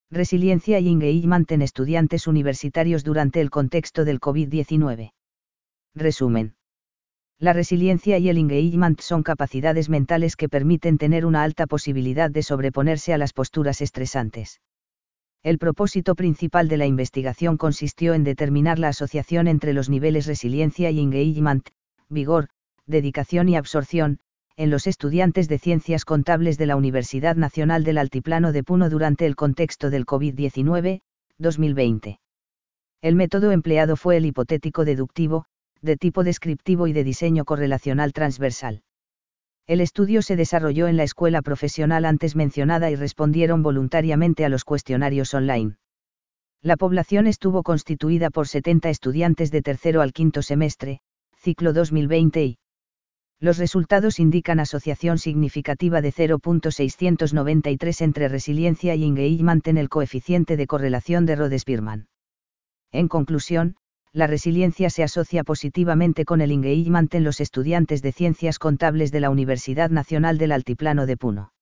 Resiliencia y engagement en estudiantes universitarios durante el contexto del COVID-19. Resumen. La resiliencia y el engagement son capacidades mentales que permiten tener una alta posibilidad de sobreponerse a las posturas estresantes. El propósito principal de la investigación consistió en determinar la asociación entre los niveles resiliencia y engagement, vigor, dedicación y absorción, en los estudiantes de Ciencias Contables de la Universidad Nacional del Altiplano de Puno durante el contexto del COVID-19, 2020. El método empleado fue el hipotético deductivo, de tipo descriptivo y de diseño correlacional transversal. El estudio se desarrolló en la escuela profesional antes mencionada y respondieron voluntariamente a los cuestionarios online. La población estuvo constituida por 70 estudiantes de tercero al quinto semestre, ciclo 2020 y los resultados indican asociación significativa de 0.693 entre resiliencia y engagement en el coeficiente de correlación de Rhodes-Bierman. En conclusión, la resiliencia se asocia positivamente con el engagement en los estudiantes de Ciencias Contables de la Universidad Nacional del Altiplano de Puno.